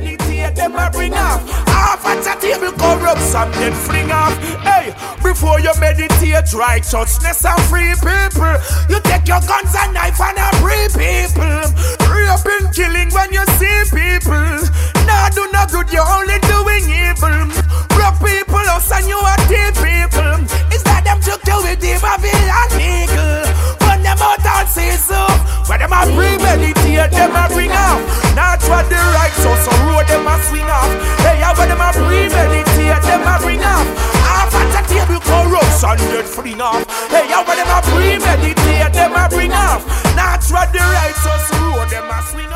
premeditate, them a bring off. Half at a table corruption, then fling off. Hey, before you meditate righteousness and free people, you take your guns and knife and a free people. Raping, killing when you see people. Nah, do no good, you're only doing evil. Rock people house and you are dead people. Is that them took you with the Babylon eagle? Run them out and say so. When them a premeditate, them a bring off. Not what the righteous, so road them a swing off. Hey, when them a premeditate, them a bring off. Half at a table corruption, get fling off. Hey, when them a premeditate, them a bring off. Not what the righteous, so road them a swing